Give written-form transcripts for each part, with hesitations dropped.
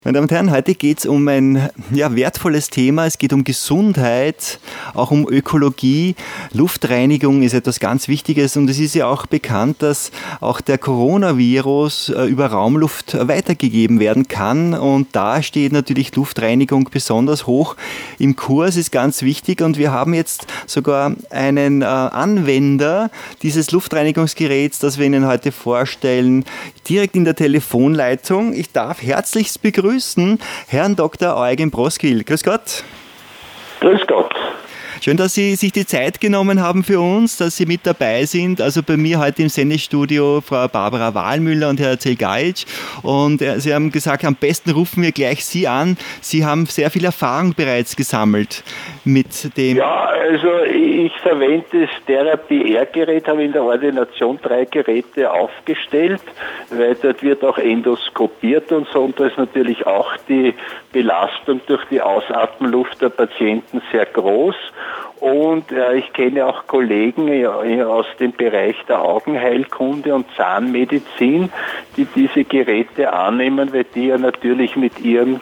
Meine Damen und Herren, heute geht es um ein wertvolles Thema. Es geht um Gesundheit, auch um Ökologie. Luftreinigung ist etwas ganz Wichtiges und es ist ja auch bekannt, dass auch der Coronavirus über Raumluft weitergegeben werden kann. Und da steht natürlich Luftreinigung besonders hoch im Kurs, ist ganz wichtig. Und wir haben jetzt sogar einen Anwender dieses Luftreinigungsgeräts, das wir Ihnen heute vorstellen, direkt in der Telefonleitung. Ich darf herzlichst begrüßen Herrn Dr. Eugen Broskil. Grüß Gott. Grüß Gott. Schön, dass Sie sich die Zeit genommen haben für uns, dass Sie mit dabei sind. Also bei mir heute im Sendestudio Frau Barbara Wahlmüller und Herr Zelgajic. Und Sie haben gesagt, am besten rufen wir gleich Sie an. Sie haben sehr viel Erfahrung bereits gesammelt mit dem... Ja, also ich verwende das Therapie-R-Gerät, habe in der Ordination 3 Geräte aufgestellt, weil dort wird auch endoskopiert und so. Und da ist natürlich auch die Belastung durch die Ausatmenluft der Patienten sehr groß. Und ich kenne auch Kollegen aus dem Bereich der Augenheilkunde und Zahnmedizin, die diese Geräte annehmen, weil die ja natürlich mit ihrem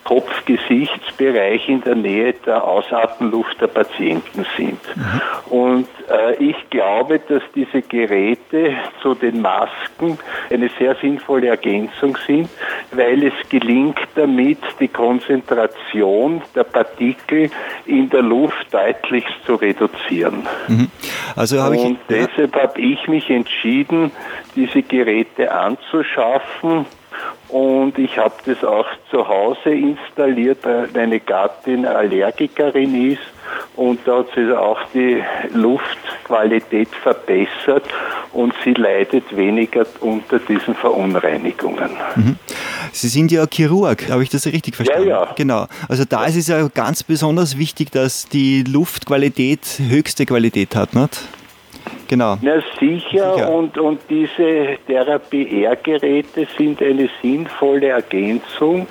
Kopf-Gesichtsbereich in der Nähe der Ausatmenluft der Patienten sind. Und ich glaube, dass diese Geräte zu den Masken eine sehr sinnvolle Ergänzung sind, weil es gelingt damit, die Konzentration der Partikel in der Luft deutlich zu reduzieren. Also deshalb habe ich mich entschieden, diese Geräte anzuschaffen. Und ich habe das auch zu Hause installiert, weil meine Gattin Allergikerin ist. Und da hat sich auch die Luftqualität verbessert und sie leidet weniger unter diesen Verunreinigungen. Sie sind ja Chirurg, habe ich das richtig verstanden? Ja. Genau. Also da ist es ja ganz besonders wichtig, dass die Luftqualität höchste Qualität hat, nicht? Genau. Na sicher. Und diese Therapie-R-Geräte sind eine sinnvolle Ergänzung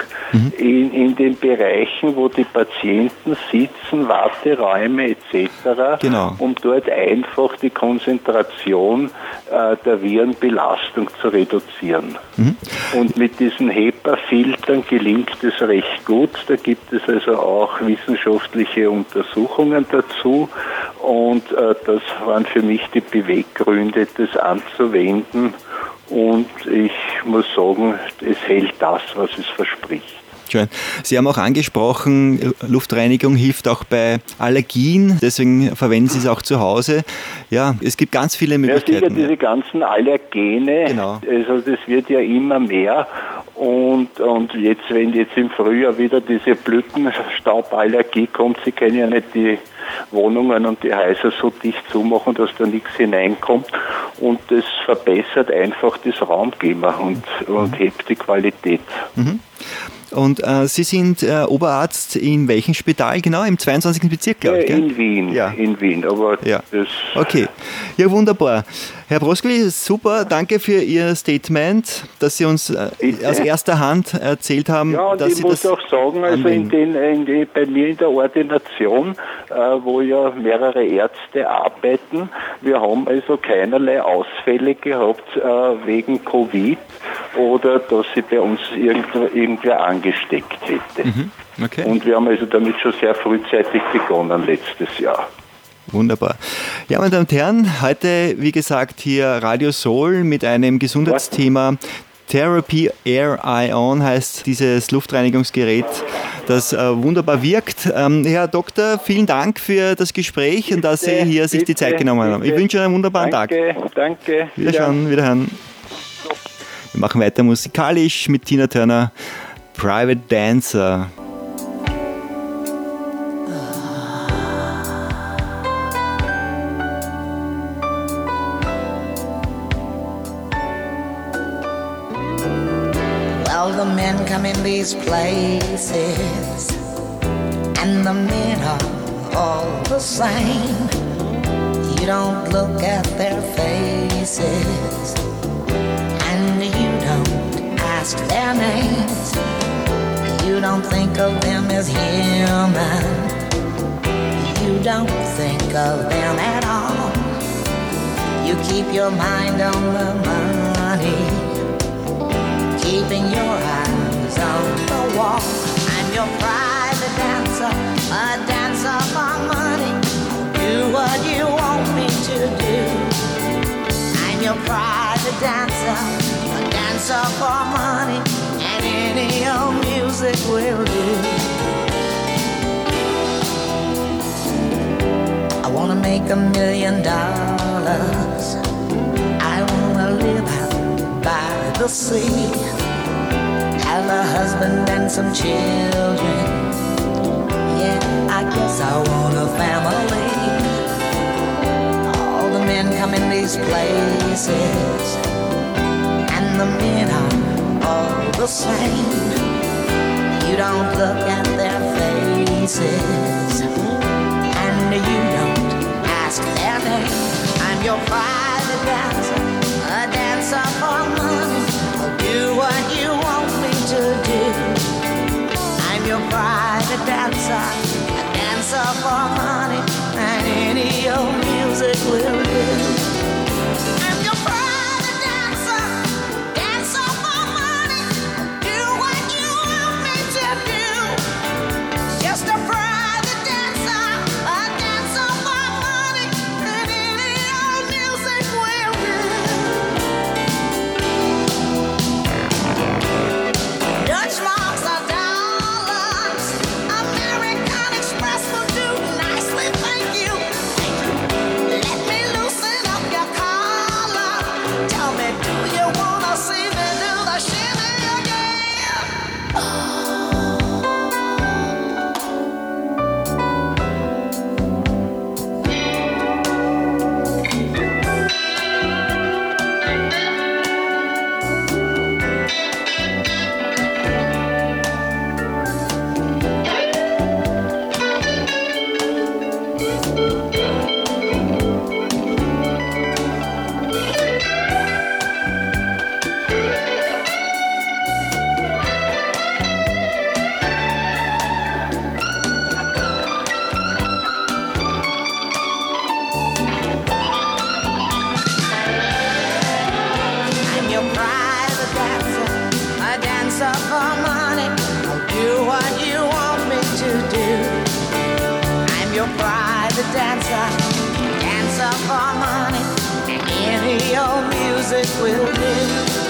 in den Bereichen, wo die Patienten sitzen, Warteräume etc., um dort einfach die Konzentration der Virenbelastung zu reduzieren. Und mit diesen HEPA-Filtern gelingt es recht gut. Da gibt es also auch wissenschaftliche Untersuchungen dazu. Und das waren für mich die Beweggründe, das anzuwenden. Und ich muss sagen, es hält das, was es verspricht. Schön. Sie haben auch angesprochen, Luftreinigung hilft auch bei Allergien, deswegen verwenden Sie es auch zu Hause. Ja, es gibt ganz viele Möglichkeiten. Ja, sicher, diese ganzen Allergene, also das wird ja immer mehr. Und jetzt, wenn jetzt im Frühjahr wieder diese Blütenstauballergie kommt, Sie können ja nicht die Wohnungen und die Häuser so dicht zumachen, dass da nichts hineinkommt. Und das verbessert einfach das Raumklima und hebt die Qualität. Und Sie sind Oberarzt in welchem Spital? Genau, im 22. Bezirk, glaube ich. In Wien. Ja. In Wien, aber das... Okay, ja wunderbar. Herr Broskil, super, danke für Ihr Statement, dass Sie uns aus erster Hand erzählt haben, dass Sie das... Ja, und ich muss auch sagen, also bei mir in der Ordination, wo ja mehrere Ärzte arbeiten, wir haben also keinerlei Ausfälle gehabt wegen Covid oder dass sie bei uns irgendwer angesteckt hätte. Okay. Und wir haben also damit schon sehr frühzeitig begonnen letztes Jahr. Wunderbar. Ja, meine Damen und Herren, heute, wie gesagt, hier Radio Soul mit einem Gesundheitsthema. Therapy Air Ion heißt dieses Luftreinigungsgerät, das wunderbar wirkt. Herr Doktor, vielen Dank für das Gespräch und dass Sie hier sich die Zeit genommen haben. Ich wünsche Ihnen einen wunderbaren Tag. Danke. Wiederhören. Wir machen weiter musikalisch mit Tina Turner, Private Dancer. Well, the men come in these places, and the men are all the same. You don't look at their faces, and you don't ask their names. You don't think of them as human. You don't think of them at all. You keep your mind on the money, keeping your eyes on on the wall. I'm your private dancer, a dancer for money. Do what you want me to do. I'm your private dancer, a dancer for money, and any old music will do. I wanna make $1 million. I wanna live out by the sea, have a husband and some children. Yeah, I guess I want a family. All the men come in these places, and the men are all the same. You don't look at their faces, and you don't ask their name. I'm your private dancer, a dancer for money. I'll do what you want me to do. I'm your private dancer, a dancer for money, and any old music will do. I'm your private dancer, dancer for money. I'll do what you want me to do. Just a private dancer, a dancer for money, and any old music will do. Dutch marks are dollars, American Express will do nicely, thank you. Let me loosen up your collar. Tell me, do you wanna see me do the shimmy again? I'm your private dancer, a dancer for money. I'll do what you want me to do. I'm your private dancer, dancer for money, and any old music will do.